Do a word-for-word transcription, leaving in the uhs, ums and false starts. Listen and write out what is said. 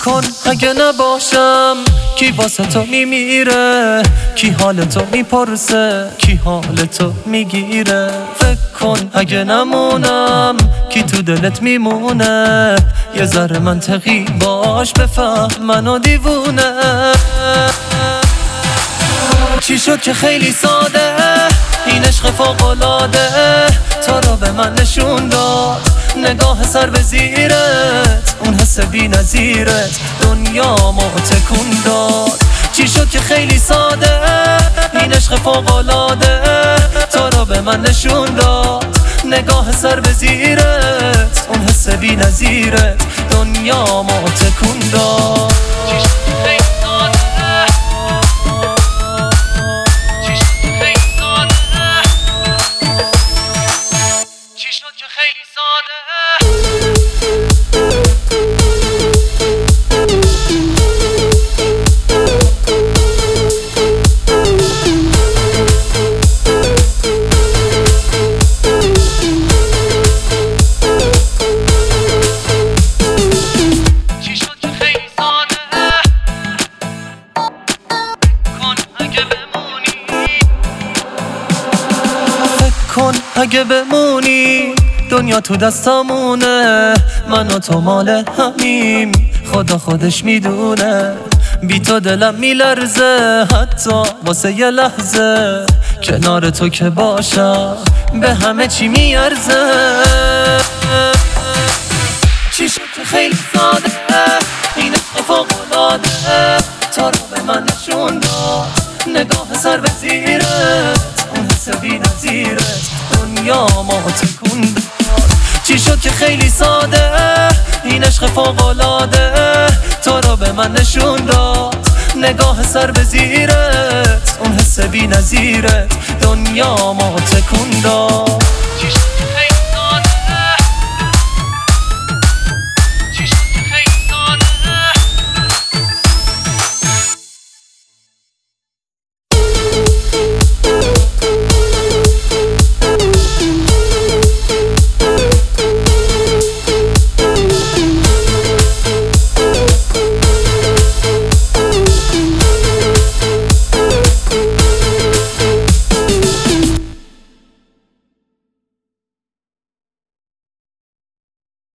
کن اگه نباشم کی واسه تو میمیره، کی حال تو میپرسه، کی حال تو میگیره. فکر کن اگه نمونم کی تو دلت میمونه، یه ذره منطقی باش بفهم منو دیوونه. چی شد که خیلی ساده این عشق فوق‌العاده تو رو به من نشون داد، نگاه سر به زیرت، اون حس بی نظیرت دنیامو تکون داد. چی شد که خیلی ساده این عشق فوق‌العاده تو رو به من نشون داد، نگاه سر به زیرت، اون حس بی نظیرت دنیامو تکون داد. کن اگه بمونی دنیا تو دستامونه، من و تو مال همیم خدا خودش میدونه. بی تو دلم میلرزه حتی واسه یه لحظه، کنار تو که باشم به همه چی میارزه. چی شد که خیلی ساده این عشق فوق‌العاده تو رو به من نشون داد، نگاه سر به زیرت، اون حس بی نظیرت دنیامو تکون داد. چی شد که خیلی ساده این عشق فوق‌العاده تو رو به من نشون داد، نگاه سر به زیرت، اون حس بی نظیرت دنیامو تکون داد.